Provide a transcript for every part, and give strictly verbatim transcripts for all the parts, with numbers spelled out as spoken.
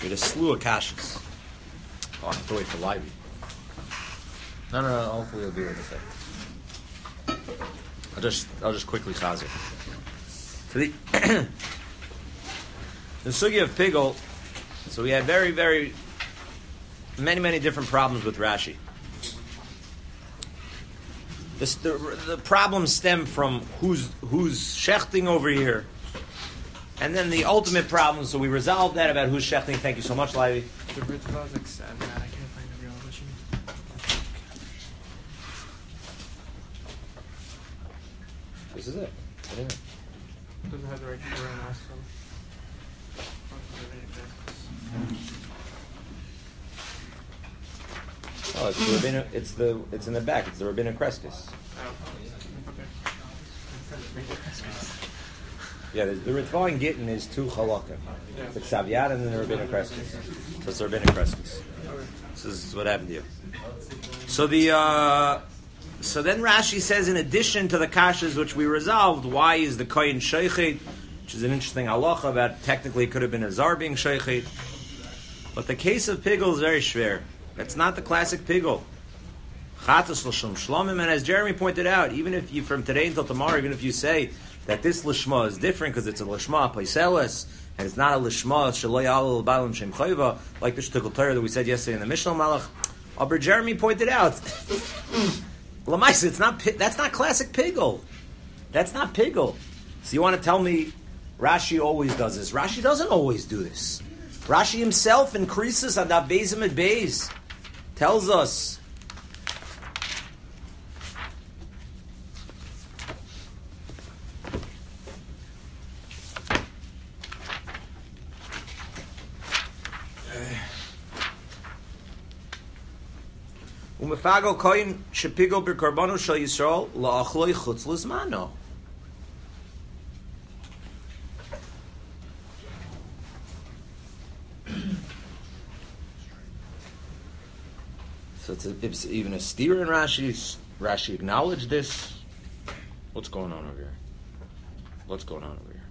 with a slew of kashas. Oh, I have to wait for Livy. No, no, no. Hopefully, he'll be here in a second. I'll just, I'll just quickly chazer. So the the sugi of Pigel. So we had very, very many, many different problems with Rashi. This, the, the problems stem from who's who's shechting over here, and then the ultimate problem. So we resolved that about who's shechting. Thank you so much, Livy. The Ritva is like sad, man. I can't find the real edition. This is it. Yeah. Doesn't have the right keyboard on last one. Oh, it's the Rabbinu, it's the it's in the back. It's the Rabbinu Kreskis. Yeah, the, the Ritva and Gittin is two halakha. It's the Xaviad and then the Rabbinu Kreskis. So it's the Rabbinu Kreskis. This is what happened to you. So the uh, so then Rashi says, in addition to the kashas which we resolved, why is the kohen sheichet? Which is an interesting halacha about technically it could have been a zar being sheichet. But the case of Pigel is very shver. That's not the classic Pigel. Chatas l'shem shlomim, and as Jeremy pointed out, even if you from today until tomorrow, even if you say that this lishma is different because it's a lishma paiseles and it's not a lishma shaloi alul balim shem chayva like the shtikul Torah that we said yesterday in the Mishnah Malach. Aber Jeremy pointed out, Lamaisa, it's not that's not classic Pigel. That's not Pigel. So you want to tell me Rashi always does this? Rashi doesn't always do this. Rashi himself increases on that Bezim at Bez. Tells us Umefago koyin shepigo b'karbanu shel Yisrael la'achloi chutz l'zmano. So it's, a, it's even a steer in Rashi. Rashi acknowledged this. What's going on over here? What's going on over here?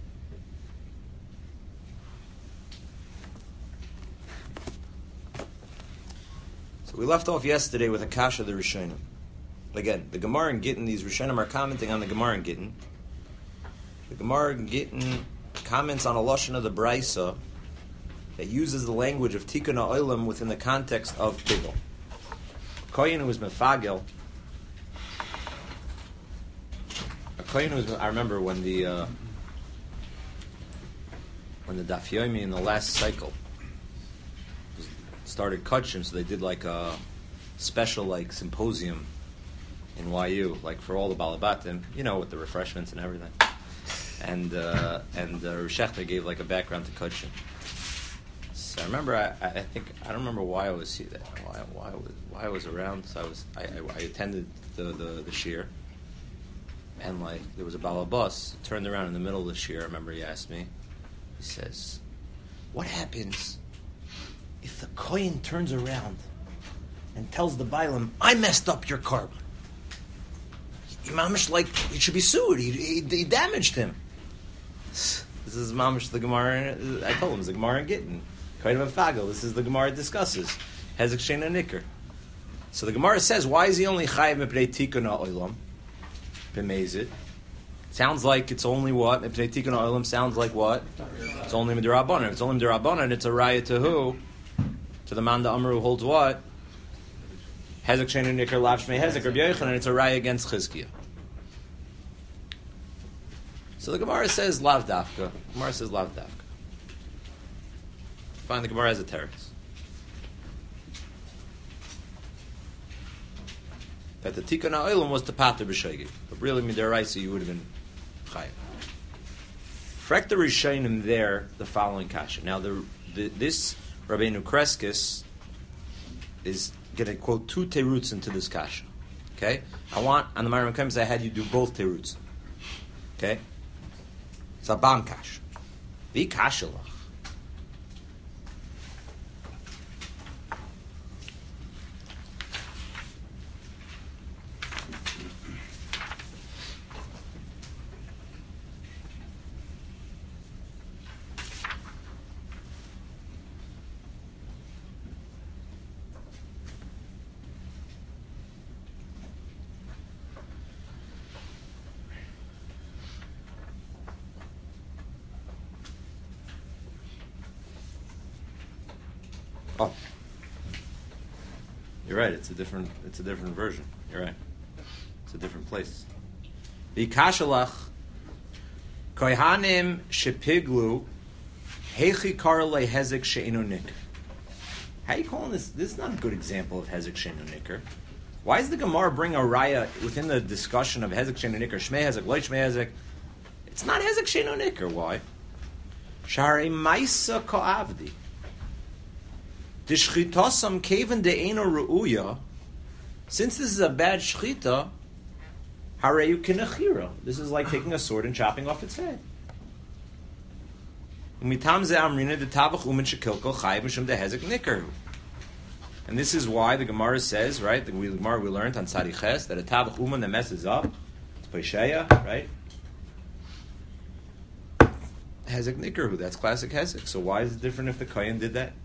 So we left off yesterday with a kasha of the Rishonim. Again, the Gemara and Gittin, these Rishonim are commenting on the Gemara and Gittin. The Gemara and Gittin comments on a lashon of the Braisa that uses the language of Tikkun HaOlam within the context of Pigel. Kohen who was mefagel. A kohen who was. I remember when the uh, when the Daf Yomi in the last cycle started Kutchim, so they did like a special like symposium in Y U, like for all the Balabatim, you know, with the refreshments and everything. And uh, and uh, Rishechta gave like a background to Kutchim. I remember. I, I think I don't remember why I was why why I was why I was around. So I was I, I, I attended the the, the shir, and like there was a balabas turned around in the middle of the shir. I remember he asked me. He says, "What happens if the kohen turns around and tells the bailam, I messed up your carbon? Mamish, like he should be sued. He, he, he damaged him." This is Mamish the Gemara. I told him it's the Gemara in Gittin. This is the Gemara discusses Hezek Shein Nicker. So the Gemara says, why is he only chayiv mepnei tikkun ha'olam? B'mezid. Sounds like it's only what mepnei tikkun ha'olam. Sounds like what? It's only midirabanan. If it's only midirabanan, it's a raya to who? To the man the Amru who holds what? Hezek Shein Nicker lav shmei Hezek Rabbi Yochanan. It's a raya against Chizkiah. So the Gemara says lav dafka. Gemara says lav dafka. Fine, the Gemara has a teretz that the Tikkun HaOlam was to pater b'shogeg, but really midaraisa you would have been chayav. Frek the Rishonim there the following kasha. Now the, the this Rabbeinu Kreskis is going to quote two teruts into this kasha. Okay, I want on the Marim Kaim I had you do both teruts. Okay, it's a ban kasha. The kasha lach. Oh, you're right. It's a different. It's a different version. You're right. It's a different place. The kashalach kohanim shepiglu hechi karle hezek she'enu nikr. How are you calling this? This is not a good example of hezek she'enu nikr. Why does the Gemara bring a raya within the discussion of hezek she'enu nikr? Shmei hezek, loy shmei hezek. It's not hezek she'enu nikr. Why? Shari maisa ko'avdi. Dishchitasam keven de'eno ru'uya. Since this is a bad shchita, hareyu kinachira. This is like taking a sword and chopping off its head. Umitam ze amrina de tavach umen shekilko chayiv mishum de hezek nikr. And this is why the Gemara says, right? The Gemara we learned on Tzadiches that a tavach uman that messes up, it's Pesheya, right? Hezek nikru, that's classic hezek. So why is it different if the kohen did that?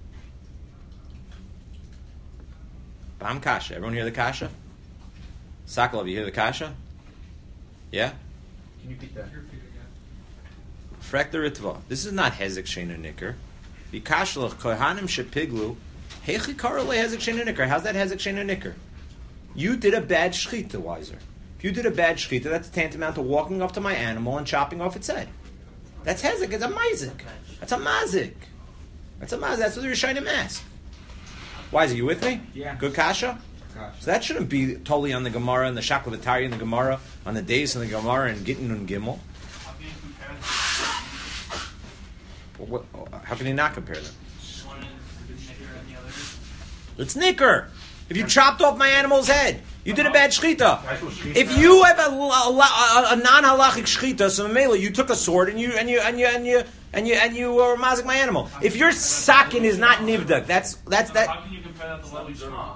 Bam kasha. Everyone hear the kasha? Sakalov, you hear the kasha? Yeah? Can you repeat that? Frek the ritva. This is not hezek she'enu nikr. Bikashlach kohanim shepiglu hechi karale hezek she'enu nikr. How's that hezek she'enu nikr? You did a bad shchita, wiser. If you did a bad shchita, that's tantamount to walking up to my animal and chopping off its head. That's hezek. It's a mazik. That's a mazik. That's a mazik. That's what the Rishonim ask. Why is it? You with me? Yeah. Good kasha? Kasha. So that shouldn't be totally on the Gemara and the Shaklavatari and the Gemara, on the days and the Gemara and Gittin and Gimel. How can you compare them? What, how can you not compare them? One is nicker and the other is... It's nicker. If you chopped off my animal's head, you did a bad shchita. If you have a, a, a, a non-halachic shchita, so Mamela, you took a sword and you and you and you and you and you and you were mazik my animal. If your sakin is not nivdak, that's that's that. How can you compare that to Levi Shema?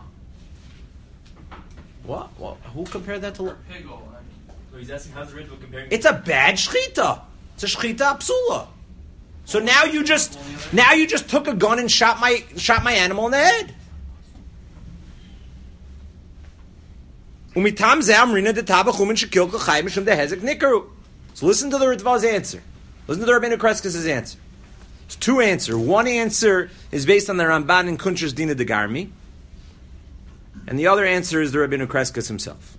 What? What? Who compared that to? Or Pigel? So he's asking how's the ritual comparing. It's a bad shchita. It's a shchita psula. So now you just now you just took a gun and shot my shot my animal in the head. Umitam ze amrina de tabach umin shekil kachayim mishum de hezek nikru. So listen to the Ritva's answer. Listen to the Rabbeinu Kreskes' answer. It's two answers. One answer is based on the Ramban and Kuntres Dina de Garmi, and the other answer is the Rabbeinu Kreskes himself.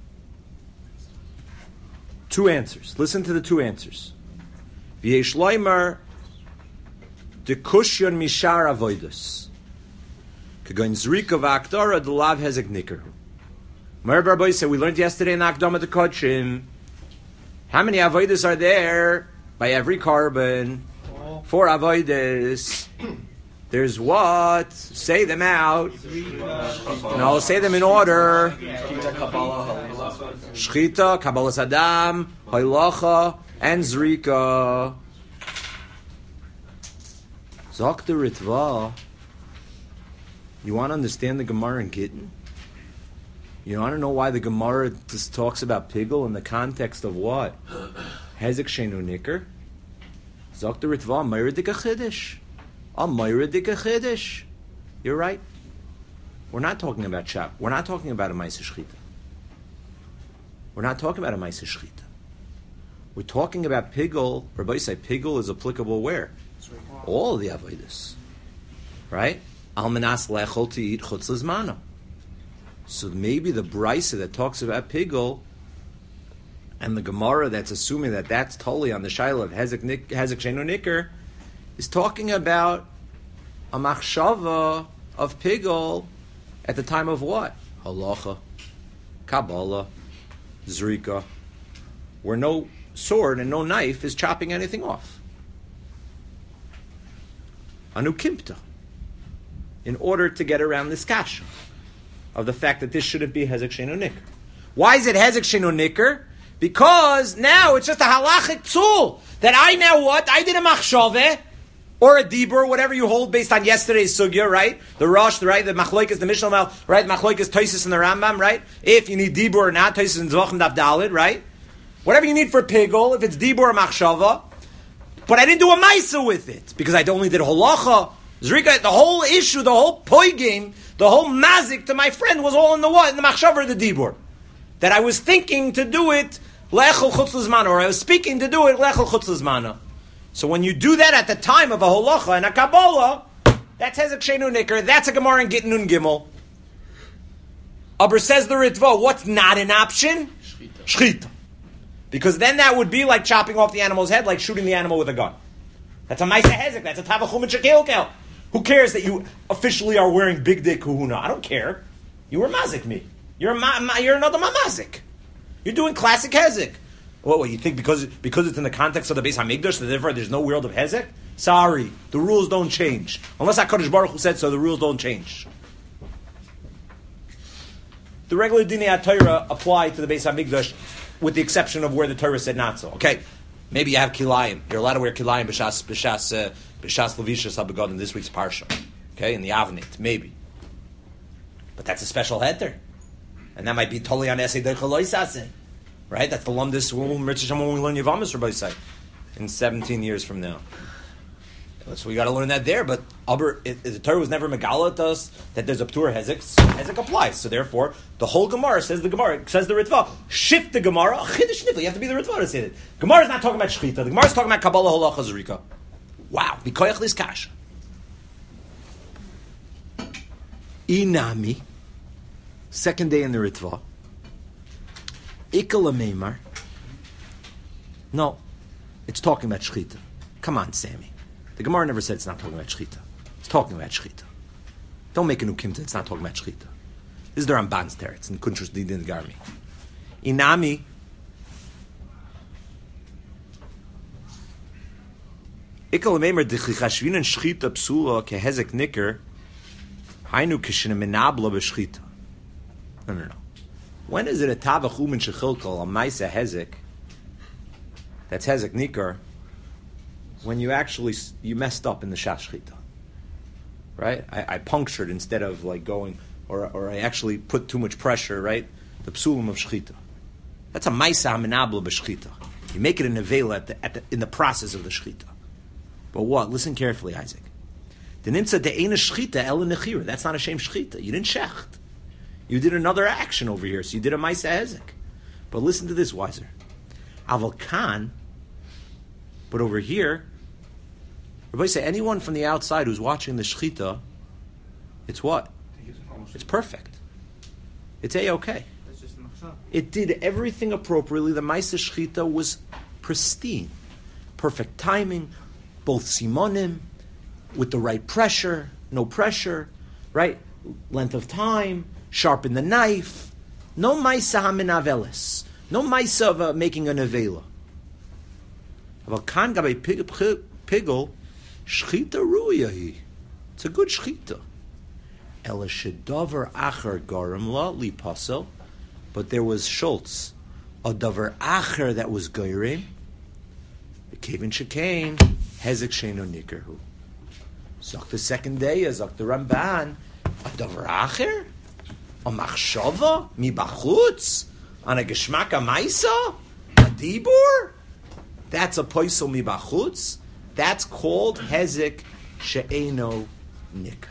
Two answers. Listen to the two answers. V'yesh loymar de kushyon mishar avoidus kagon zrika v'akdara de lav hezek nikru. Mer Barboy said we learned yesterday in Akdama de Kodshim. How many avoidus are there by every carbon? Oh. Four avoidus. There's what? Say them out. No, say them in order. Shchita, Kabbalas Adam, Hailacha, and Zrika. Zok the Ritva. You want to understand the Gemara in Gittin? You want to know why the Gemara just talks about Pigel in the context of what? Hezek She'enu Nikr. Zok the Ritva, Meir Dika Chiddush. A Meir Dika Chiddush. You're right. We're not talking about chap. We're not talking about a Maisa Shchita. We're not talking about a Maisa Shchita. We're talking about Pigel. Rabbi say Pigel is applicable where? All of the Avodas. Right? Almanas lechol to eat chutz lizmano. So maybe the Brisa that talks about Pigel and the Gemara that's assuming that that's totally on the Shaila of Hezek She'enu Nikr is talking about a machshava of Pigel at the time of what? Halacha, Kabbalah, Zrika, where no sword and no knife is chopping anything off. Anukimpta, in order to get around this kasha of the fact that this shouldn't be Hezek She'enu Nikr. Why is it Hezek She'enu Nikr? Because now it's just a halachic tool that I now what? I did a machshaveh or a dibur, whatever you hold based on yesterday's sugya, right? The Rosh, the right? The Machloikas, the Mishnah Mal, right? The Machloikas, Tosis and the Rambam, right? If you need dibur or not, Tosis and Zvachim Daf Dalid, right? Whatever you need for Pigel, if it's dibur or machshaveh. But I didn't do a maisa with it because I only did halacha. Zrika, the whole issue, the whole poi game, the whole mazik to my friend was all in the what? In the machshavah or the dibur. That I was thinking to do it lechel chutz lizmana, or I was speaking to do it lechel chutz lizmana. So when you do that at the time of a halacha and a Kabbalah, That's Hezek Sheinu Nicker. That's a Gemara in Gittin Nun Gimel. Aber says the Ritva, what's not an option? Shchita. Shchita. Because then that would be like chopping off the animal's head, like shooting the animal with a gun. That's a Maisa Hezek. That's a Tavachum and Shekelkel. Who cares that you officially are wearing Big Dick Kahuna? I don't care. You were mazik me. You're a ma- ma- you're another mamazik. You're doing classic Hezek. What, what, you think because because it's in the context of the Beis HaMikdash, that therefore there's no world of Hezek? Sorry, the rules don't change. Unless HaKadosh Baruch Hu said so, the rules don't change. The regular Dinei HaTorah apply to the Beis HaMikdash with the exception of where the Torah said not so. Okay, maybe you have kilayim. You're allowed to wear kilayim b'shas b'shas uh, b'shas levishas habegad in this week's parsha. Okay, in the Avnit, maybe. But that's a special heter, and that might be totally on essay derechaloisase, right? That's the lumdis when we learn Yavamis Rabbi say in seventeen years from now. So we got to learn that there. But Aber, it, it, the Torah was never megala to us that there's a ptur hezek. Hezek applies. So therefore, the whole Gemara says the Gemara says the Ritva. Shift the Gemara. Chiddush nifla. You have to be the Ritva to say that. Gemara is not talking about shchita. The Gemara is talking about Kabbalah halacha zrika. Wow. Bikoyach this kasha. Inami. Second day in the Ritva. Ikala meimar. No, it's talking about shchita. Come on, Sammy. The Gemara never said it's not talking about shchita. It's talking about shchita. Don't make a new kimta. It's not talking about shchita. This is the Ramban's teretz in Kuntrus Didin Garmi. Inami. Ikal meimer dichlichashvin and shchita psula kehezek nicker. Hainu kishina menabla b'shchita. No, no, no. When is it a tavach umin shechilkal a maisa hezek? That's hezek nicker. When you actually you messed up in the shashchita, right? I, I punctured instead of like going, or or I actually put too much pressure, right? The psulim of shchita. That's a ma'isa minabla b'shchita. You make it a nevela at the, at the in the process of the shchita. But what? Listen carefully, Isaac. The nimtza de'ena shchita el nechira. That's not a shame shchita. You didn't shecht. You did another action over here, so you did a ma'isa hezek. But listen to this, wiser. Aval kan. But over here. Everybody say, anyone from the outside who's watching the shechita, it's what? It's perfect. It's A-okay. It did everything appropriately. The Maisa shechita was pristine. Perfect timing, both simonim, with the right pressure, no pressure, right? Length of time, sharpen the knife. No Maisa haminavelis. No Maisa of uh, making a nevela. But kan gabe pigel, shchita ruyahi. It's a good shchita. Ela shedavar acher garam la li pasel, but there was Schultz, a davar acher that was geirim. The kevin shekain hezek sheino nikerhu. Zok the second day, zok the Ramban, a davar acher, a machshava mi bachutz, on a geschmaka maisa, a dibur. That's a poisel mi bachutz. That's called hezek she'eno nicker.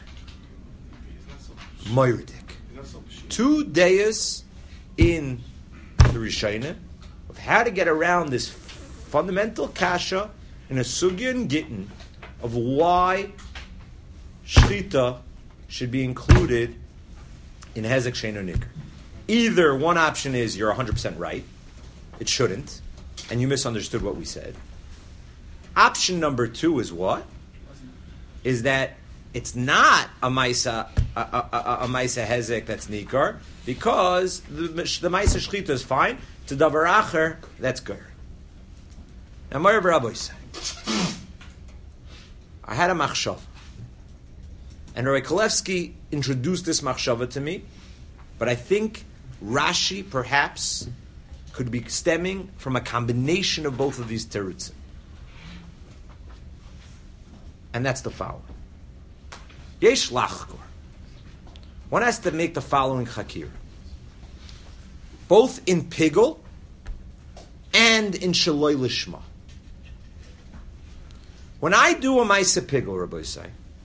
Moiridik. Two days in the Rishonim of how to get around this fundamental kasha in a sugya and gittin of why shchita should be included in hezek she'eno nicker. Either one option is you're one hundred percent right, it shouldn't, and you misunderstood what we said. Option number two is what? Is that it's not a Maisa a, a, a, a Maisa Hezek that's Nikar, because the, the Maisa Shchita is fine. To Davar Acher, that's good. Now, Marav Rabbi said, I had a machshava, and Rabbi Kolevsky introduced this machshava to me, but I think Rashi perhaps could be stemming from a combination of both of these terutzim. And that's the following. Yesh lachkor. One has to make the following chakir. Both in pigul and in shaloi lishma. When I do a ma'aseh pigul, Rabbi say,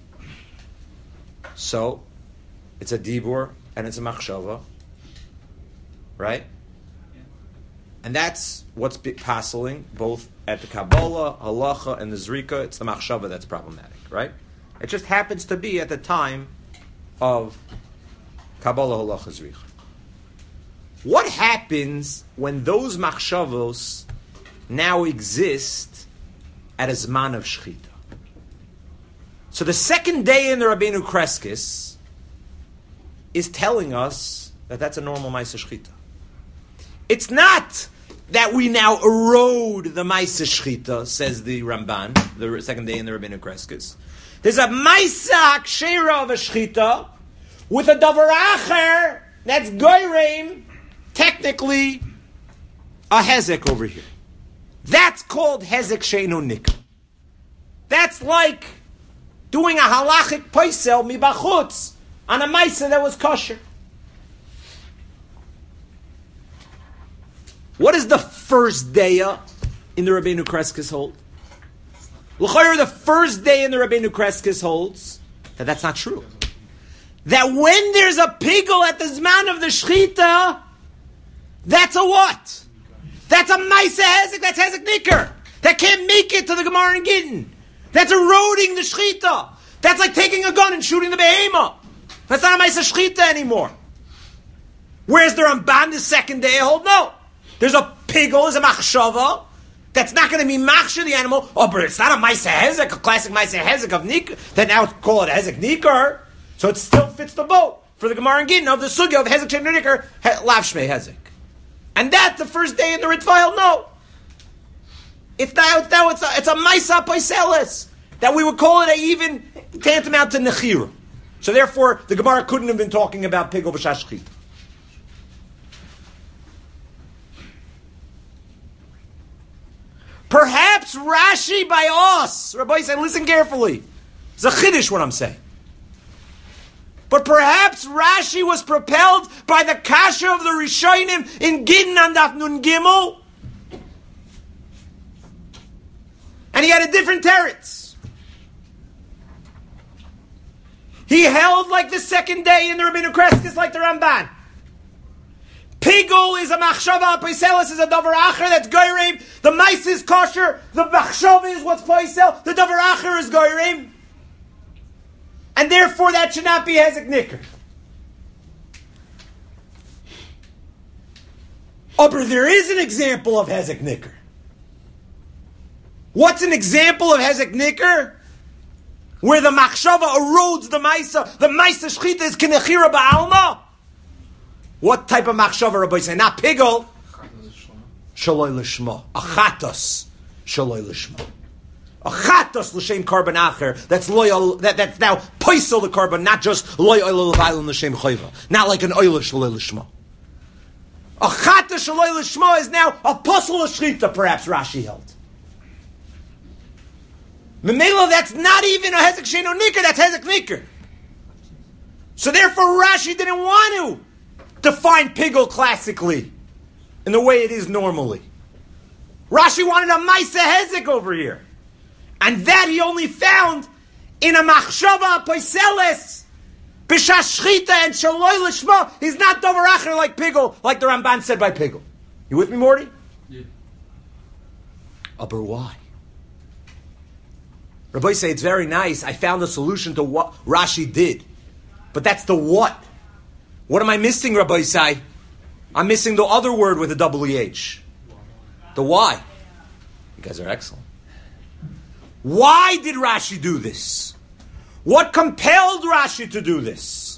so it's a dibur and it's a machshava, right? And that's what's passeling both at the Kabbalah, Halacha, and the Zrika. It's the Machshava that's problematic, right? It just happens to be at the time of Kabbalah Halacha Zricha. What happens when those machshavos now exist at a zman of shechita? So the second day in the Rabbeinu Kreskis is telling us that that's a normal Maisa Shechita. It's not that we now erode the Maisa Shechita, says the Ramban, the second day in the Rabbeinu Kreskis. There's a Maisa Akshera of a Shechita with a Davar Acher that's Goyreim, technically a Hezek over here. That's called Hezek Sheinu Nikah. That's like doing a halachic paisel mibachutz on a Maisa that was kosher. What is the first day in the Rabbeinu Kreskis hold? L'chayr, the first day in the Rabbeinu Kreskis holds that that's not true. That when there's a pigel at the zman of the shechita, that's a what? That's a Maisa Hezek, that's Hezek Nicker. That can't make it to the Gemara and Gittin. That's eroding the shechita. That's like taking a gun and shooting the behemoth. That's not a Maisa Shechita anymore. Whereas the Ramban, the second day, hold no. There's a pigel, there's a machshava, that's not going to be machsha the animal. Oh, but it's not a Maisa Hezek, a classic Maisa Hezek of Nikar, that now call it Hezek Nikar, so it still fits the boat for the Gemara and Gittin of the sugya of Hezek Sheinu Nikar, Lav Shmei Hezek. And that, the first day in the Ritfile, no. If now, now it's a, it's a Maisa Paiselis, that we would call it a even tantamount to Nechira. So therefore, the Gemara couldn't have been talking about Pigel B'Shas Shechita. Perhaps Rashi by us, Rabbi said, listen carefully. It's a chiddush what I'm saying. But perhaps Rashi was propelled by the kasha of the Rishonim in Gittin and Daf Nun Gimel, and he had a different teretz. He held like the second day in the Rabbeinu Kreskis, like the Ramban. Pigul is a machshava, paiselis is a davar acher, that's goyreim. The mice is kosher, the machshava is what's paisel, the davar acher is goyreim. And therefore that should not be hezek nicker. Oh, but there is an example of hezek nicker. What's an example of hezek nicker? Where the machshava erodes the maisa, the maisa shchita is kinechira ba'alma. What type of machshava Rabbi say? Not pigel. Shaloi lishma. Achatos. Shaloi lishma. Achatos l'shem karban acher. That's loyal. That that's now poisel the karban, not just loyal l'vayl l'shem chayva. Not like an oil shaloi lishma. Achatos shaloi lishma is now a puzzle l'shchita. Perhaps Rashi held. Memela, that's not even a hezek sheinu nicker. That's hezek nicker. So therefore, Rashi didn't want to define pigel classically in the way it is normally. Rashi wanted a Maisa Hezek over here. And that he only found in a Machshava Paiseles, B'Shas Shchita and Shaloi Lishma. He's not Dover Acher like pigel, like the Ramban said by pigel. You with me, Morty? Yeah. Oh, but why? Rabbi say it's very nice. I found a solution to what Rashi did. But that's the what. What am I missing, Rabbi Isai? I'm missing the other word with a double E H. The why. You guys are excellent. Why did Rashi do this? What compelled Rashi to do this?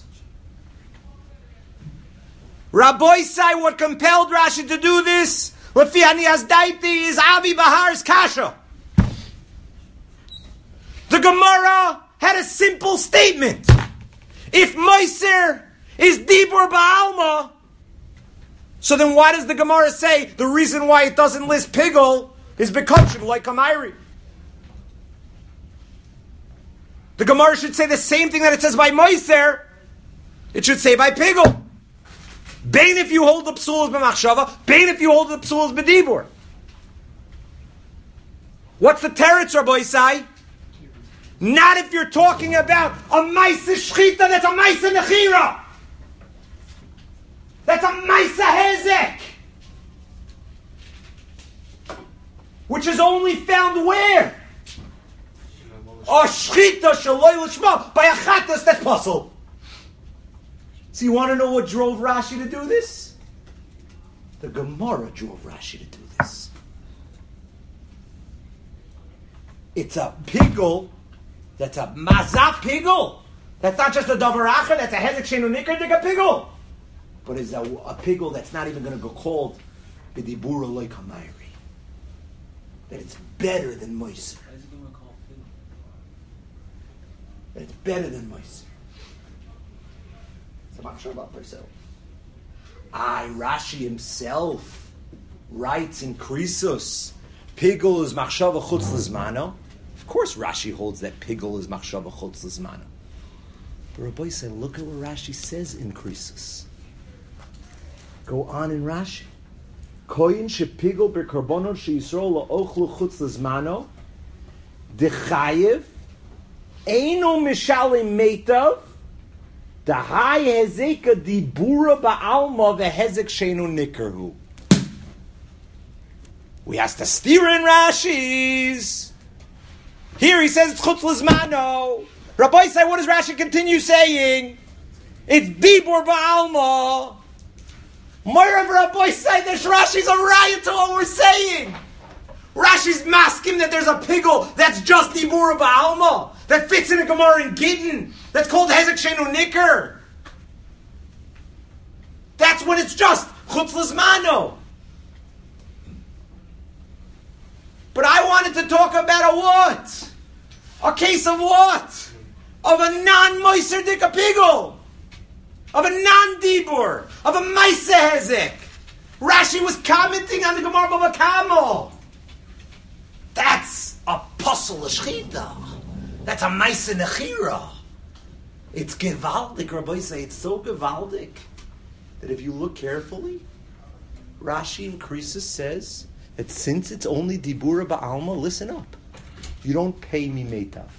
Rabbi Isai, what compelled Rashi to do this? Lefi Hanias Daiti is Avi Bahar's Kasha. The Gemara had a simple statement. If Moiser is Dibur Ba'alma, so then why does the Gemara say the reason why it doesn't list Pigel is because like Kamairi? The Gemara should say the same thing that it says by Moiser. It should say by Pigel. Bain if you hold the psulas b'machshava, Bain if you hold the psulas b'dibur. What's the teretz, Rabbi Isai? Not if you're talking about a Maisa Shchita, that's a Maisa Nechira. That's a Maisa Hezek. Which is only found where? Oh, shchita shaloi l'shma by a chatas, that's puzzle. So you want to know what drove Rashi to do this? The Gemara drove Rashi to do this. It's a pigul. That's a mazat pigul. That's not just a davar acher. That's a hezek shenu nikar dik a pigul. But it's a, a pigul that's not even going to go called b'dibura loy kamayri. That it's better than moiser. That it's better than moiser. It's a machshava about herself. I Rashi himself writes in Krisus, pigul is machshava chutz lizmano. Of course, Rashi holds that pigul is machshava chutz lizmano. But Rabbi said, look at what Rashi says in Krisus. Go on in Rashi. Koyin shepigul b'karbonon sheYisrael la'ochlu chutz lizmano dechayev eino mishalim meitav dahai hezeka dibura ba'alma v'hezek sheinu nikerhu. We has to steer in Rashi's. Here he says it's chutz lizmano. Rabbi say, what does Rashi continue saying? It's dibur ba'alma. Moirav Rabbi say this Rashi's a riot to what we're saying. Rashi's masking that there's a pigul that's just dibur ba'alma that fits in a Gemara in Gittin that's called hezek sheinu niker. That's when it's just chutz lizmano. But I wanted to talk about a what? A case of what? Of a non-moiser dika pigul. Of a non-dibur. Of a maisa hezek. Rashi was commenting on the Gemara Bava Kama. That's a puzzle l'shchita. That's a maisa nechira. It's gevaldik, Rabbi say. It's so gevaldik that if you look carefully, Rashi in Krisus says that since it's only dibura ba'alma, listen up. You don't pay me meitav.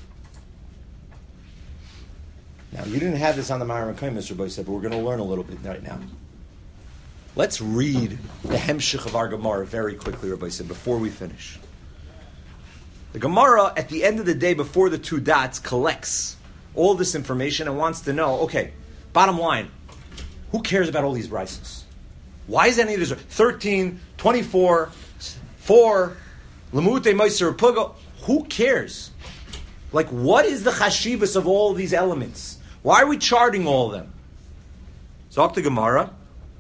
Now, you didn't have this on the Ma'arim HaKayim, Mister Boy said, but we're going to learn a little bit right now. Let's read the Hemshich of our Gemara very quickly, Rabbi said, before we finish. The Gemara, at the end of the day, before the two dots, collects all this information and wants to know, okay, bottom line, who cares about all these brises? Why is any of this? thirteen, twenty-four, four, Lamute, Meiser, Puga. Who cares? Like, what is the chashivas of all these elements? Why are we charting all of them? Zok the Gemara.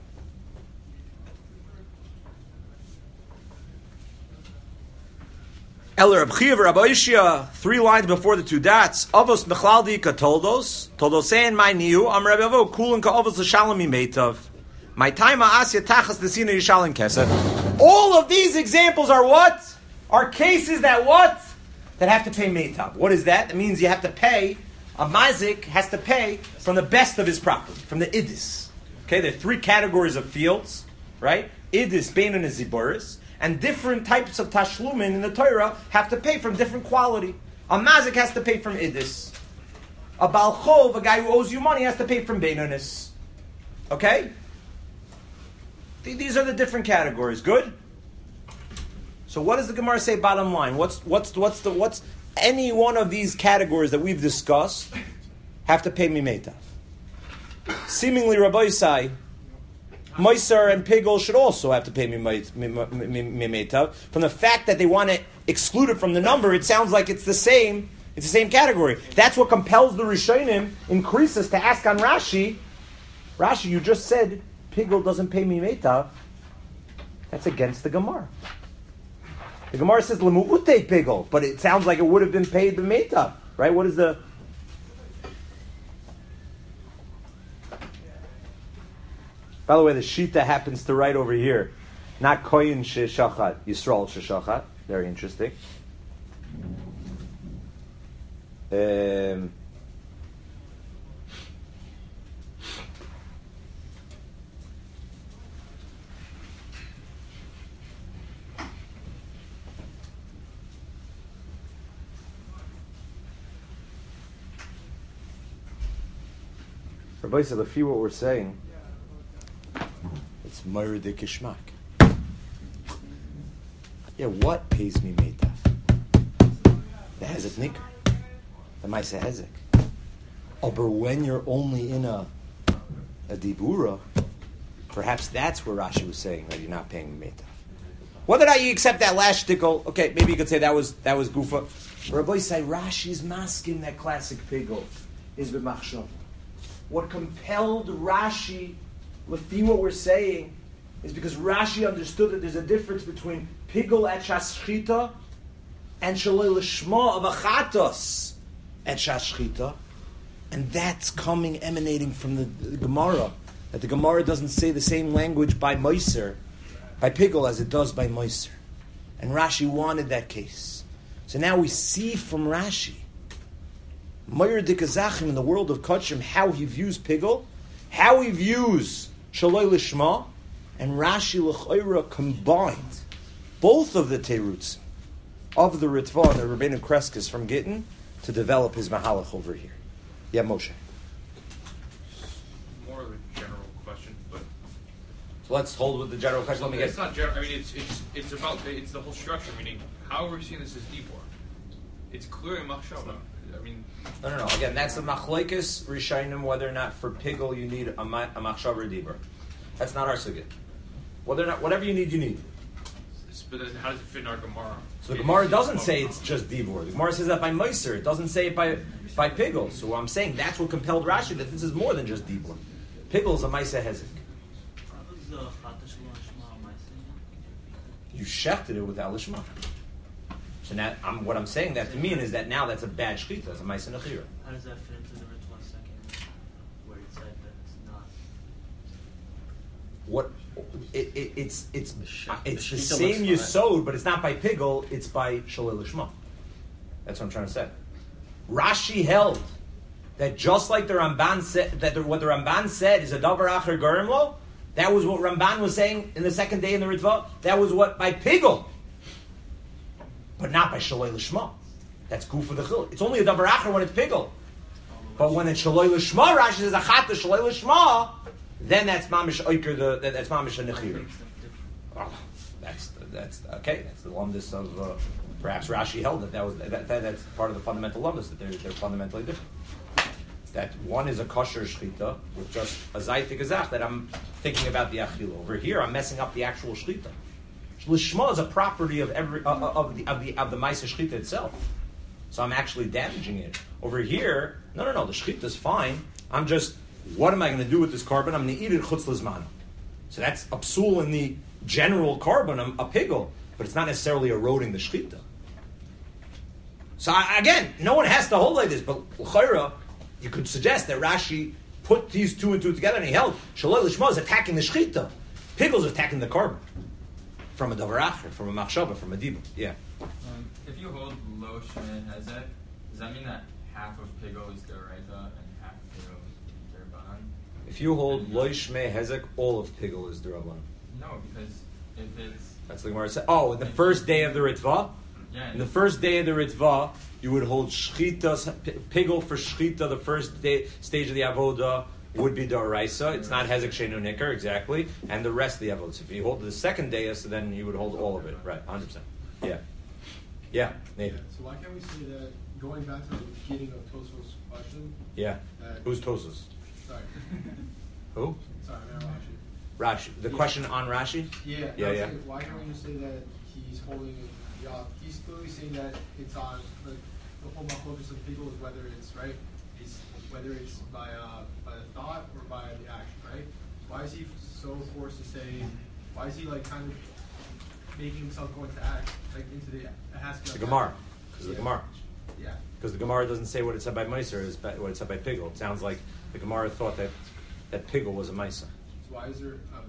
Eller Abchiv Rabbi Yishia, three lines before the two dots. Avos Mechaldi Katoldos, Toldosein my niu, Am Rabbi Avo, Kulin Ka Avos L'Shalami Meitav. My time Asya Tachas Desina Yishalin Kesef. All of these examples are what? Are cases that what? That have to pay meitav. What is that? It means you have to pay, a mazik has to pay from the best of his property, from the idis. Okay, there are three categories of fields, right? Idis, Beinon, and Ziboris. And different types of tashlumin in the Torah have to pay from different quality. A mazik has to pay from idis. A balchov, a guy who owes you money, has to pay from Beinonis. Okay? These are the different categories. Good? So what does the Gemara say bottom line? What's what's what's the what's any one of these categories that we've discussed have to pay mimeitav? Seemingly Rabbi Yisai, Moiser and Pigul should also have to pay mimeitav. From the fact that they want to exclude it from the number, it sounds like it's the same, it's the same category. That's what compels the Rishonim in Krisus to ask on Rashi, Rashi, you just said Pigul doesn't pay mimeitav. That's against the Gemara. The Gemara says lemu'ute pigul, but it sounds like it would have been paid the meita, right? What is the? By the way, the shita happens to right over here, not koyin sheshachat, Yisrael sheshachat. Very interesting. Um, Rabbi said, if you what we're saying, it's Meir de Kishmak. Yeah, what pays me meitav? The hezek nicker. the Maisa Hezek. Oh, but when you're only in a a Dibura, perhaps that's where Rashi was saying that you're not paying Meitav. Whether or not you accept that last shtickle, okay, maybe you could say that was that was Gufa. Rabbi say Rashi's masking that classic pigel is b'machshav. What compelled Rashi, lefi what we're saying, is because Rashi understood that there's a difference between pigel at shashchita and shalei l'shma of achatos at shashchita, and that's coming, emanating from the, the Gemara, that the Gemara doesn't say the same language by Moiser, by pigel, as it does by Moiser. And Rashi wanted that case. So now we see from Rashi, Meir Dikazachim in the world of Kachim, how he views pigel, how he views Shaloi Lishma, and Rashi L'chayra combined both of the Teruts of the Ritva and the Rabbeinu Kreskes from Gittin to develop his Mahalach over here. Yeah, Moshe. More of a general question, but So let's hold with the general question. Let me it's get. not general. I mean, it's it's it's about the, it's the whole structure. Meaning, how are we seeing this as Dibor? It's clearly machshava. I mean, No, no, no. Again, that's the machlokes rishayim, whether or not for pigel you need a, ma- a machshava or a dibur. That's not our sugya. Whether or not, whatever you need, you need. it's- but then how does it fit in our Gemara? So the Gemara doesn't say it's just dibur. The Gemara says that by Moiser. It doesn't say it by by pigel. So I'm saying that's what compelled Rashi that this is more than just dibur. Pigel is a Maisa Hezek. You shefted it without lishma. So now, I'm, what I'm saying that to mean is that now that's a bad shchita, it's a Maisa Nechira. How does that fit into the Ritva second, where it said that it's not? What it, it, it's it's sh- it's the the shita same looks fine. yisod, but it's not by pigel. It's by shalei lishma. That's what I'm trying to say. Rashi held that just like the Ramban said that the, what the Ramban said is a davar acher garimlo. That was what Ramban was saying in the second day in the Ritva. That was what by pigel, but not by shalei lishma. That's goof of the chil. It's only a davar acher when it's pigel. But when it's shaloi l'shma, Rashi says achat shaloi l'shma, then that's mamish oiker the that, that's mamish a nechira. Oh, that's that's okay. That's the lumdus of uh, perhaps Rashi held that that was that, that that's part of the fundamental lumdus that they're they're fundamentally different. That one is a kosher shchita with just a zaytik azach that I'm thinking about the achila. Over here, I'm messing up the actual shchita. L'shma is a property of every uh, of the of the of the ma'aseh shchita itself. So I'm actually damaging it. Over here, no, no, no, the shchita is fine. I'm just, what am I going to do with this carbon? I'm going to eat it chutz lizmano. So that's a psul in the general carbon, a pigel, but it's not necessarily eroding the shchita. So I, again, no one has to hold like this, but l'chayra, you could suggest that Rashi put these two and two together and he held, shaloi l'shma is attacking the shchita. Pigel is attacking the carbon. From a davar acher, from a machshava, from a dibur. Yeah. Um, if you hold lo shmei hezek, does that mean that half of pigel is deraita and half of pigel is derbanan? If you hold loy shmei hezek, all of pigel is derabban. No, because if it's That's the Gemara said. Oh, in the first day of the Ritva, yeah, in the first day of the Ritva, you would hold shchita, pigel for shchita. The first day, stage of the avoda would be daraisa. It's not hezek shenu nikar exactly, and the rest of the avodas. If you hold the second day, so then you would hold all of it. Right, one hundred percent. Yeah, yeah, Nathan. So why can't we say that, going back to the beginning of Tosfos' question, Yeah. that... Who's Tosus? Sorry. Who? Sorry, I'm not Rashi. Rashi. The question on Rashi? Yeah, Yeah, I was yeah. saying, why can't we just say that he's holding it, yeah, he's clearly saying that it's on, like, the whole machlokas of people is whether it's, right, is whether it's by, uh, by the thought or by the action, right? Why is he so forced to say, why is he, like, kind of making himself go into act, like, into the, it has to be The like Gemara. that. Because the Yeah. Gemara. Yeah. Because the Gemara doesn't say what it said by Meiser, is by- what it said by Pigel. It sounds like the Gemara thought that, that Pigel was a Meiser. So why is there, um,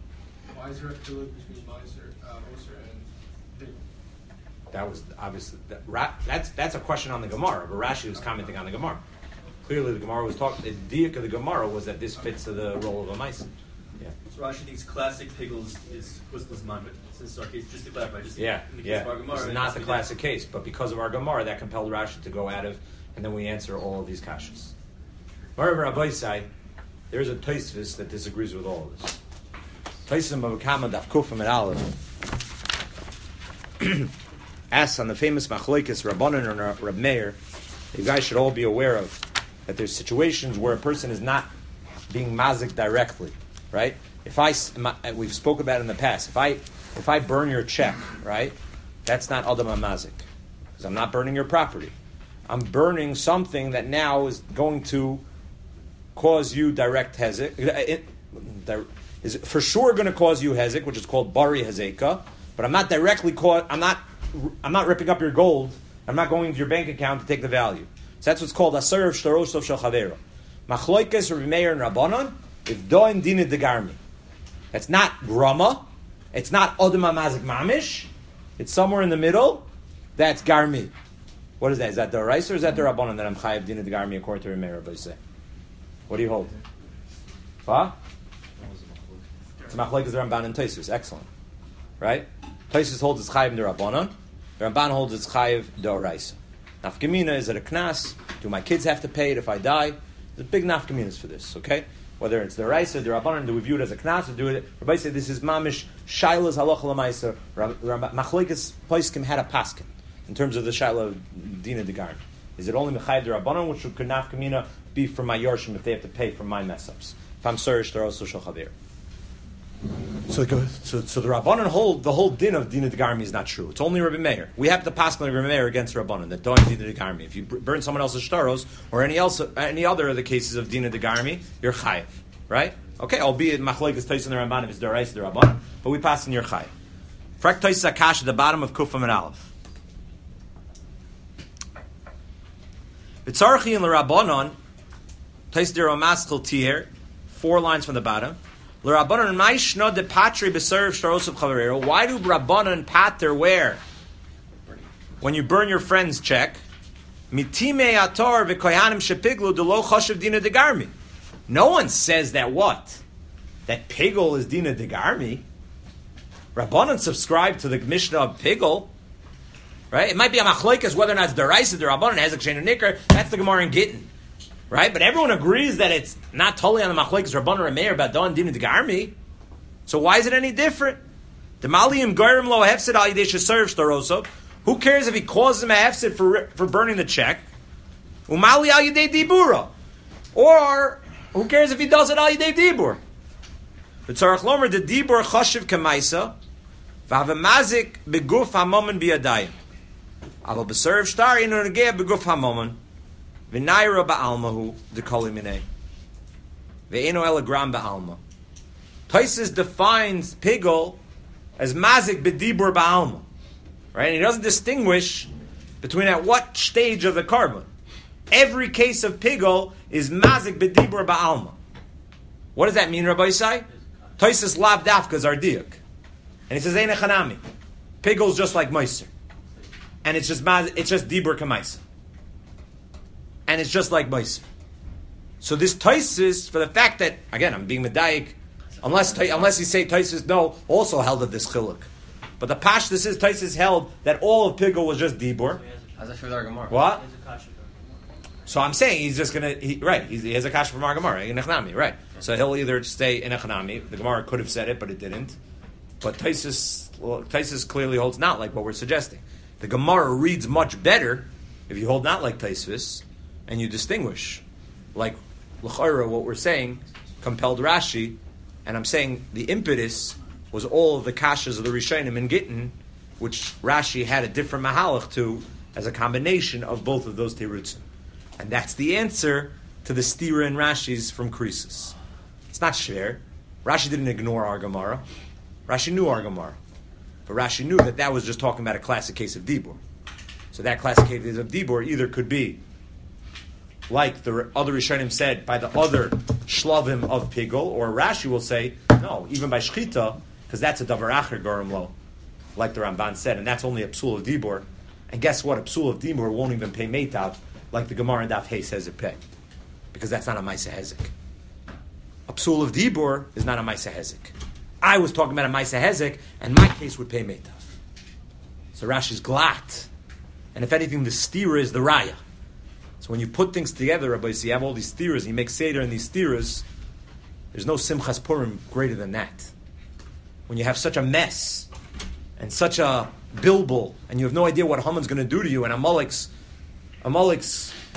why is there a pillar between Meiser, uh, Moser and Pigel? That was obviously that, Ra, that's that's a question on the Gemara, but Rashi was commenting on the Gemara. Clearly, the Gemara was talking. The diak of the Gemara was that this fits to the role of a Meiser. Yeah. So Rashi thinks classic pigels is Chuslas Man, but since our case, just to clarify, just Yeah, in the case yeah. of our Gemara, This is it not has the to be classic case, but because of our Gemara, that compelled Rashi to go out of, and then we answer all of these kashas. However, Rabbi Sai, there is a Tosfos that disagrees with all of this. Tosfos Mavakama Daf Kufim and Aleph asks on the famous Machlokes Rabbanan and Rab Meir you guys should all be aware of that there's situations where a person is not being mazik directly, right? If I, we've spoke about it in the past, if I if I burn your check, right, that's not Adam HaMazik, because I'm not burning your property. I'm burning something that now is going to cause you direct hezek. It is for sure going to cause you hezek, which is called bari hezeka. But I'm not directly caught. I'm not. I'm not ripping up your gold. I'm not going to your bank account to take the value. So that's what's called asar of shtarosov shel chavero. Machloikes Rabbi Meir and Rabbanon if doin dinah degarmi. That's not grama. It's not odem mazik mamish. It's somewhere in the middle. That's garmi. What is that? Is that the Raisa or is that the Rabbanon that I'm chayav dinah degarmi according to Rabbi Meir? Rabbi say. What do you hold? Huh? It's Machlokes the Ramban and Tosfos. Excellent, right? Tosfos holds it's chayav d'Rabbanan. The Ramban holds it's chayav d'Oraisa. Nafkamina, is it a knas? Do my kids have to pay it if I die? There's big nafkaminas for this. Okay, whether it's the Raisa, the Rabbanan, do we view it as a knas or do it? Rabbi say this is mamish shailas halacha lamaisa. Machlokes Poskim had a paskin in terms of the shaila of dina degarmi. Is it only mechayev d'Rabbanan, which could nafkamina be for my yorshim if they have to pay for my mess ups? If I'm serish, they're also shochavir. So, so, so the Rabbanan hold the whole din of Dina Degarmi is not true. It's only Rabbi Meir. We have the paskin of Rabbi Meir against Rabbanan that don't Dina Degarmi. If you burn someone else's shtaros or any else, any other of the cases of Dina Degarmi, you're chayiv, right? Okay, albeit machlokes Tosfos and the Ramban if it's deraisa the Rabbanan, but we pass in your chayiv. Frak Tosfos Akash at the bottom of Kufam and Aleph. V'tzarchi and the Rabbanan Tosfos der Maskal Tier, four lines from the bottom. Why do Rabbanan pater where? When you burn your friend's check, no one says that what? That pigel is dina degarmi. Rabbanan subscribe to the Mishnah of pigel. Right? It might be a machlokes whether or not it's deraisa, the Rabbanan has a kshen nikar. That's the Gemara in Gittin. Right? But everyone agrees that it's not totally on the machlokes Rabbanan and Meir about don dina degarmi. So why is it any different? The maliyim goyrim lo hefsid al yidei sheserv shtarosov. Who cares if he causes him a hefsid for for burning the check? Umali al yidei dibura. Or who cares if he does it al yidei dibur? V'tzarach lomer the dibur chashiv kamaisa v'havemazik beguf hamomen biyadayim. Aval b'serv shtar inu negea beguf hamomen. V'nayra ba'almahu dekoli minei. Ve'eno elagram ba'alma. Tosfos defines pigel as mazik b'dibur ba'alma. Right? And he doesn't distinguish between at what stage of the carbon. Every case of pigel is mazik b'dibur ba'alma. What does that mean, Rabbi Isai? Tosfos lav dafka is ardiyak. And he says, Ein echanami. Pigel's just like meiser. And it's just mazik, it's just dibur kamaisa. And it's just like meiser. So this Tosfos, for the fact that, again, I'm being medayik, unless unless you say Tosfos, no, also held of this chiluk. But the pashtus is Tosfos held that all of pigel was just dibur. How's that for the Gemara? What? So I'm saying he's just gonna he, right. He's, he has a kasha from our Gemara in Echnami, right? So he'll either stay in Echnami. The Gemara could have said it, but it didn't. But Tosfos, well, Tosfos clearly holds not like what we're suggesting. The Gemara reads much better if you hold not like Tosfos and you distinguish, like l'chayra, what we're saying compelled Rashi, and I'm saying the impetus was all of the kashas of the Rishonim in Gittin, which Rashi had a different mahalach to as a combination of both of those terutzim. And that's the answer to the stira in Rashi's from Krisus. It's not shver. Rashi didn't ignore our Gemara. Rashi knew our Gemara. But Rashi knew that that was just talking about a classic case of Dibur. So that classic case of Dibur either could be, like the other Rishonim said, by the other shlavim of Pigel, or Rashi will say, no, even by Shchita, because that's a davar acher gorim lo, like the Ramban said, and that's only a psul of Dibur. And guess what? A psul of Dibur won't even pay meitav, like the Gemara in Daf Hey says it pay, because that's not a Maisa Hezek. A psul of Dibur is not a Maisa Hezek. I was talking about a Maisa Hezek, and my case would pay meitav. So Rashi's glat, and if anything, the stira is the raya. So when you put things together, Rabbi, so you have all these stiras, and you make seder in these stiras, there's no Simchas Purim greater than that. When you have such a mess, and such a bilbul, and you have no idea what Haman's going to do to you, and Amalek's, Amalek's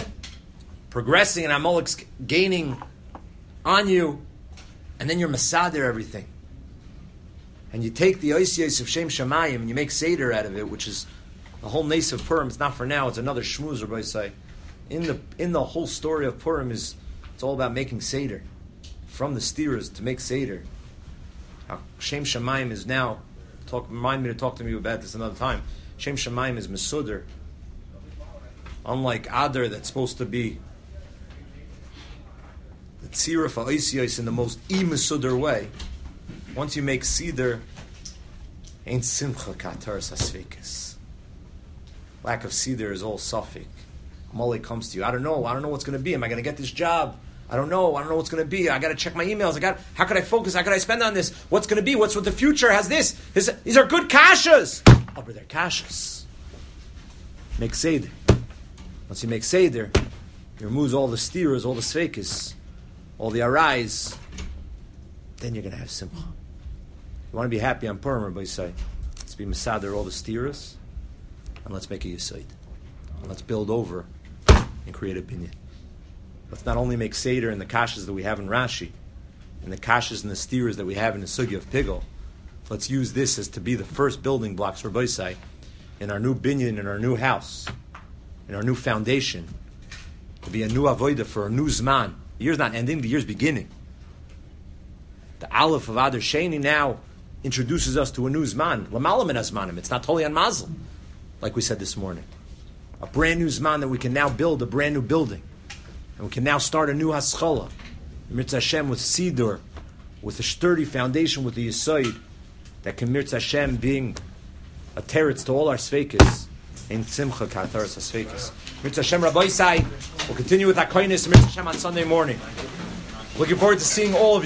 progressing and Amalek's gaining on you, and then you're masader everything. And you take the Oisiyos of Shem Shamayim and you make Seder out of it, which is the whole Nes of Purim. It's not for now, it's another shmuz, Rabbi say. In the in the whole story of Purim is it's all about making Seder. From the steers to make Seder. How Shem Shamayim is now, talk, remind me to talk to me about this another time. Shem Shamayim is Mesuder. Unlike Adar, that's supposed to be the tzira for Oisiyos in the most e-Mesuder way. Once you make Seder, ain't simcha kataras asfekes. Lack of Seder is all suffik. Mole comes to you. I don't know. I don't know what's going to be. Am I going to get this job? I don't know. I don't know what's going to be. I got to check my emails. I got. How could I focus? How could I spend on this? What's going to be? What's with the future? Has this? This these are good kashas. Oh, but they're kashas. Make Seder. Once you make Seder, you remove all the steers, all the svekas, all the arais. Then you're going to have simcha. You want to be happy on Purim, everybody say, let's be masader all the steers, and let's make a yisoid. And let's build over and create a binyan. Let's not only make Seder in the kashas that we have in Rashi, and the kashas and the steers that we have in the sugya of Pigel. Let's use this as to be the first building blocks for Boisai in our new binyan, in our new house, in our new foundation, to be a new avodah for a new zman. The year's not ending, the year's beginning. The Aleph of Adar Sheni now introduces us to a new Zman. Lamalam and Azmanim. It's not totally on Mazel, like we said this morning. A brand new Zman that we can now build, a brand new building. And we can now start a new Haskalah. Mirtz Hashem with Siddur, with a sturdy foundation, with the Yisoid, that can Mirtz Hashem being a teretz to all our Sveikas. In Simcha Kataras HaSveikas. Mirtz Hashem Rabbi Isai. We'll continue with HaKoinis and Mirtz Hashem on Sunday morning. Looking forward to seeing all of you.